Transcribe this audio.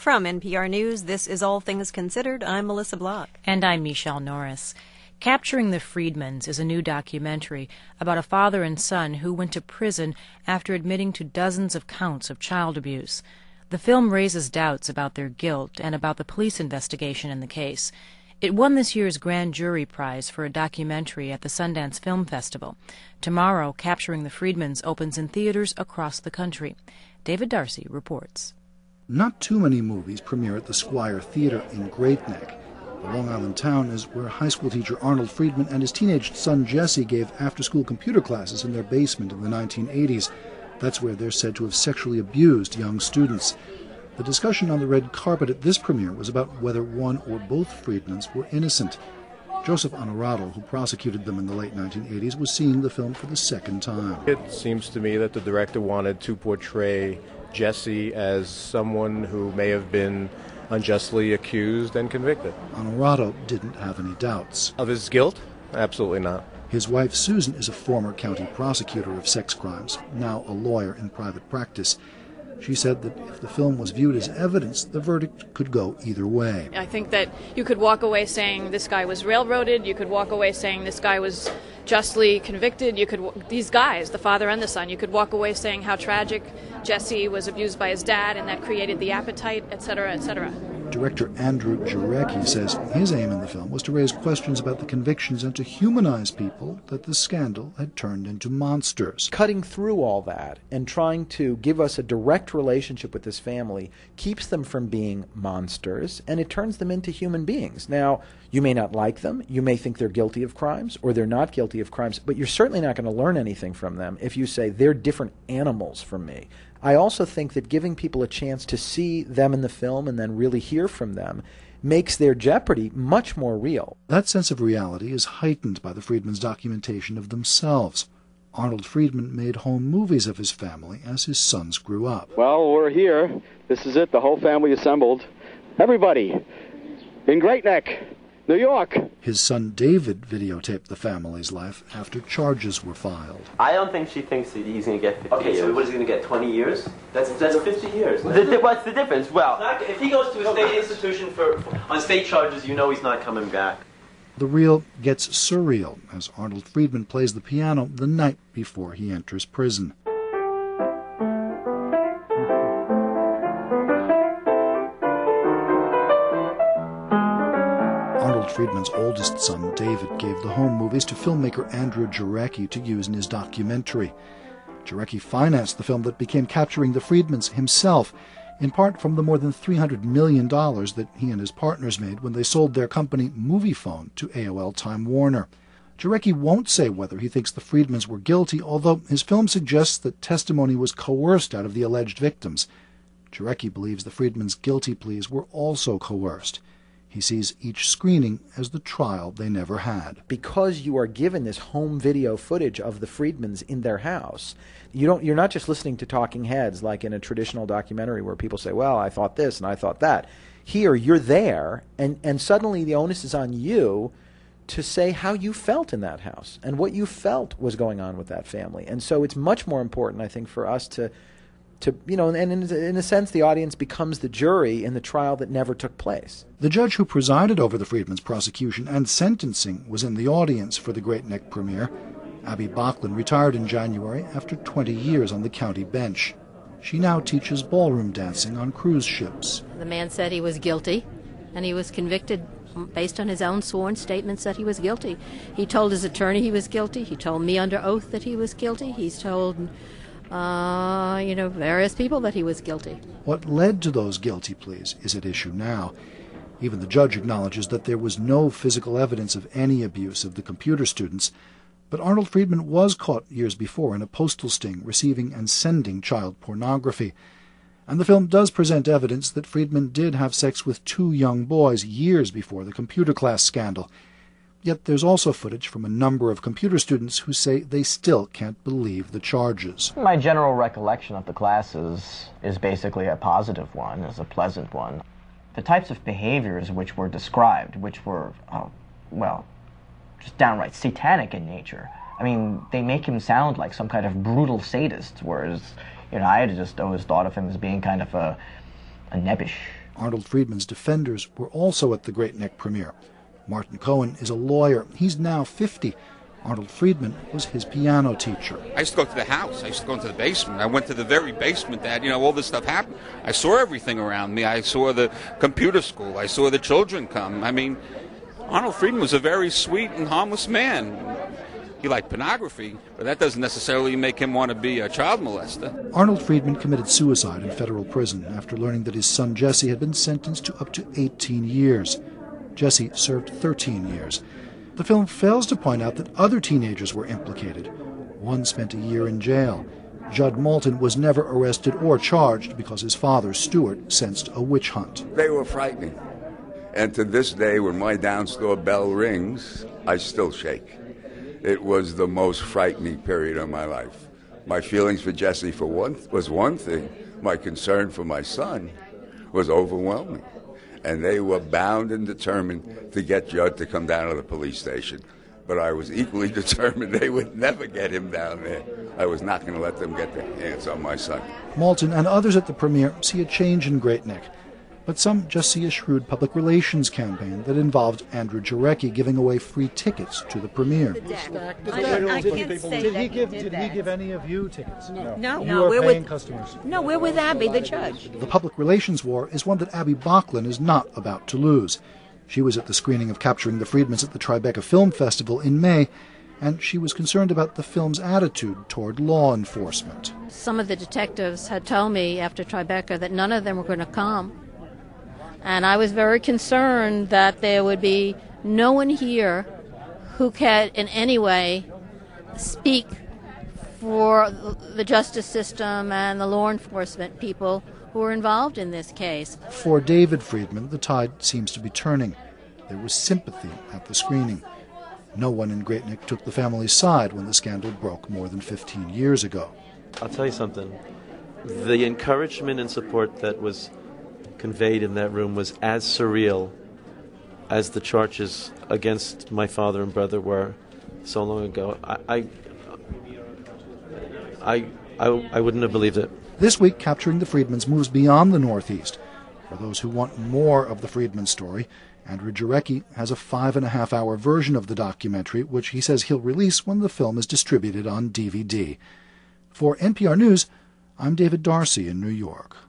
From NPR News, this is All Things Considered. I'm Melissa Block. And I'm Michelle Norris. Capturing the Friedmans is a new documentary about a father and son who went to prison after admitting to dozens of counts of child abuse. The film raises doubts about their guilt and about the police investigation in the case. It won this year's Grand Jury Prize for a documentary at the Sundance Film Festival. Tomorrow, Capturing the Friedmans opens in theaters across the country. David Darcy reports. Not too many movies premiere at the Squire Theatre in Great Neck. The Long Island town is where high school teacher Arnold Friedman and his teenage son Jesse gave after-school computer classes in their basement in the 1980s. That's where they're said to have sexually abused young students. The discussion on the red carpet at this premiere was about whether one or both Friedmans were innocent. Joseph Honorado, who prosecuted them in the late 1980s, was seeing the film for the second time. It seems to me that the director wanted to portray Jesse as someone who may have been unjustly accused and convicted. Honorado didn't have any doubts. Of his guilt? Absolutely not. His wife Susan is a former county prosecutor of sex crimes, now a lawyer in private practice. She said that if the film was viewed as evidence, the verdict could go either way. I think that you could walk away saying this guy was railroaded. You could walk away saying this guy was justly convicted. These guys, the father and the son, you could walk away saying how tragic Jesse was abused by his dad and that created the appetite, etc., etc. Director Andrew Jarecki says his aim in the film was to raise questions about the convictions and to humanize people that the scandal had turned into monsters. Cutting through all that and trying to give us a direct relationship with this family keeps them from being monsters, and it turns them into human beings. Now, you may not like them, you may think they're guilty of crimes, or they're not guilty of crimes, but you're certainly not going to learn anything from them if you say they're different animals from me. I also think that giving people a chance to see them in the film and then really hear from them makes their jeopardy much more real. That sense of reality is heightened by the Friedmans' documentation of themselves. Arnold Friedman made home movies of his family as his sons grew up. Well, we're here. This is it. The whole family assembled. Everybody in Great Neck, New York. His son David videotaped the family's life after charges were filed. I don't think she thinks that he's going to get 50 years. Okay, so what is he going to get, 20 years? That's 50 years. What's the difference? Well, if he goes to a state institution on state charges, you know he's not coming back. The reel gets surreal as Arnold Friedman plays the piano the night before he enters prison. Arnold Friedman's oldest son, David, gave the home movies to filmmaker Andrew Jarecki to use in his documentary. Jarecki financed the film that became Capturing the Friedmans himself, in part from the more than $300 million that he and his partners made when they sold their company Moviefone to AOL Time Warner. Jarecki won't say whether he thinks the Friedmans were guilty, although his film suggests that testimony was coerced out of the alleged victims. Jarecki believes the Friedmans' guilty pleas were also coerced. He sees each screening as the trial they never had. Because you are given this home video footage of the Friedmans in their house, you're not just listening to talking heads like in a traditional documentary where people say, well, I thought this and I thought that. Here, you're there, and suddenly the onus is on you to say how you felt in that house and what you felt was going on with that family. And so it's much more important, I think, for us to and in a sense, the audience becomes the jury in the trial that never took place. The judge who presided over the Friedmans' prosecution and sentencing was in the audience for the Great Neck premiere. Abby Bachlan retired in January after 20 years on the county bench. She now teaches ballroom dancing on cruise ships. The man said he was guilty, and he was convicted based on his own sworn statements that he was guilty. He told his attorney he was guilty. He told me under oath that he was guilty. He's told various people that he was guilty. What led to those guilty pleas is at issue now. Even the judge acknowledges that there was no physical evidence of any abuse of the computer students, but Arnold Friedman was caught years before in a postal sting receiving and sending child pornography. And the film does present evidence that Friedman did have sex with 2 young boys years before the computer class scandal. Yet there's also footage from a number of computer students who say they still can't believe the charges. My general recollection of the classes is basically a positive one, is a pleasant one. The types of behaviors which were described, which were, just downright satanic in nature. I mean, they make him sound like some kind of brutal sadist, whereas, I had just always thought of him as being kind of a nebbish Arnold Friedman's defenders were also at the Great Neck premiere. Martin Cohen is a lawyer. He's now 50. Arnold Friedman was his piano teacher. I used to go to the house. I used to go into the basement. I went to the very basement that, all this stuff happened. I saw everything around me. I saw the computer school. I saw the children come. I mean, Arnold Friedman was a very sweet and harmless man. He liked pornography, but that doesn't necessarily make him want to be a child molester. Arnold Friedman committed suicide in federal prison after learning that his son Jesse had been sentenced to up to 18 years. Jesse served 13 years. The film fails to point out that other teenagers were implicated. One spent a year in jail. Judd Moulton was never arrested or charged because his father, Stuart, sensed a witch hunt. They were frightening. And to this day, when my downstore bell rings, I still shake. It was the most frightening period of my life. My feelings for Jesse was one thing. My concern for my son was overwhelming. And they were bound and determined to get Judd to come down to the police station. But I was equally determined they would never get him down there. I was not going to let them get their hands on my son. Moulton and others at the premiere see a change in Great Neck. But some just see a shrewd public relations campaign that involved Andrew Jarecki giving away free tickets to the premiere. Did he give any of you tickets? No, we're paying customers. No, we're with Abby, the judge. The public relations war is one that Abby Bachlan is not about to lose. She was at the screening of Capturing the Friedmans at the Tribeca Film Festival in May, and she was concerned about the film's attitude toward law enforcement. Some of the detectives had told me after Tribeca that none of them were going to come. And I was very concerned that there would be no one here who could in any way speak for the justice system and the law enforcement people who were involved in this case. For David Friedman, the tide seems to be turning. There was sympathy at the screening. No one in Great Neck took the family's side when the scandal broke more than 15 years ago. I'll tell you something. The encouragement and support that was conveyed in that room was as surreal as the charges against my father and brother were so long ago. I wouldn't have believed it. This week, Capturing the Friedmans moves beyond the Northeast. For those who want more of the Friedman story, Andrew Jarecki has a 5.5-hour version of the documentary, which he says he'll release when the film is distributed on DVD. For NPR News, I'm David Darcy in New York.